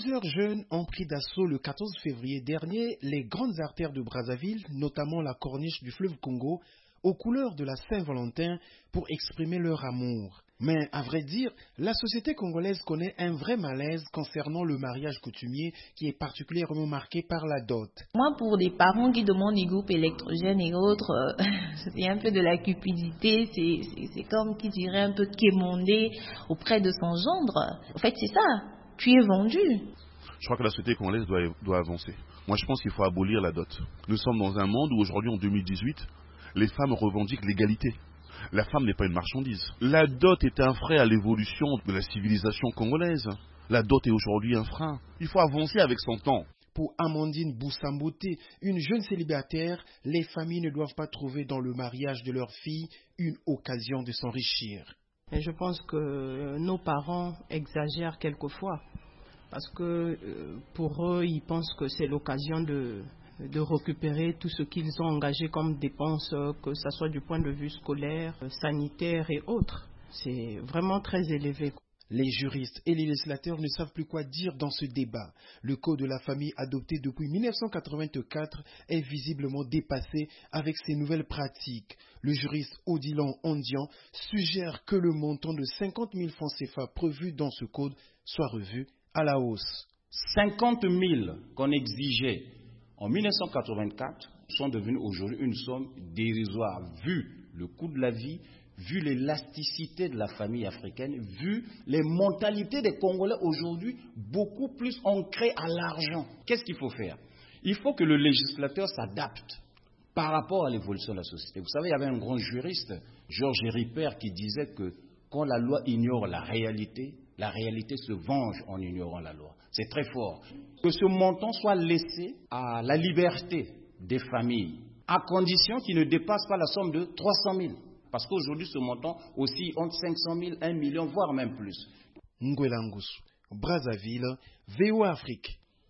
Plusieurs jeunes ont pris d'assaut le 14 février dernier les grandes artères de Brazzaville, notamment la corniche du fleuve Congo, aux couleurs de la Saint-Valentin pour exprimer leur amour. Mais à vrai dire, la société congolaise connaît un vrai malaise concernant le mariage coutumier qui est particulièrement marqué par la dot. Moi, pour des parents qui demandent des groupes électrogènes et autres, c'est un peu de la cupidité, c'est comme qui dirait un peu quémander auprès de son gendre. En fait, c'est ça, tu es vendu. Je crois que la société congolaise doit avancer. Moi, je pense qu'il faut abolir la dot. Nous sommes dans un monde où aujourd'hui, en 2018, les femmes revendiquent l'égalité. La femme n'est pas une marchandise. La dot est un frein à l'évolution de la civilisation congolaise. La dot est aujourd'hui un frein. Il faut avancer avec son temps. Pour Amandine Boussambote, une jeune célibataire, les familles ne doivent pas trouver dans le mariage de leur fille une occasion de s'enrichir. Et je pense que nos parents exagèrent quelquefois. Parce que pour eux, ils pensent que c'est l'occasion de récupérer tout ce qu'ils ont engagé comme dépenses, que ce soit du point de vue scolaire, sanitaire et autres. C'est vraiment très élevé. Les juristes et les législateurs ne savent plus quoi dire dans ce débat. Le code de la famille adopté depuis 1984 est visiblement dépassé avec ces nouvelles pratiques. Le juriste Odilon Ondian suggère que le montant de 50 000 francs CFA prévu dans ce code soit revu à la hausse. 50 000 qu'on exigeait en 1984 sont devenus aujourd'hui une somme dérisoire, vu le coût de la vie, vu l'élasticité de la famille africaine, vu les mentalités des Congolais aujourd'hui beaucoup plus ancrées à l'argent. Qu'est-ce qu'il faut faire? Il faut que le législateur s'adapte par rapport à l'évolution de la société. Vous savez, il y avait un grand juriste, Georges Ripper, qui disait que quand la loi ignore la réalité se venge en ignorant la loi. C'est très fort. Que ce montant soit laissé à la liberté des familles, à condition qu'il ne dépasse pas la somme de 300 000. Parce qu'aujourd'hui, ce montant aussi entre 500 000, 1 million, voire même plus. Ngwela Ngusu, Brazzaville, VOA Afrique.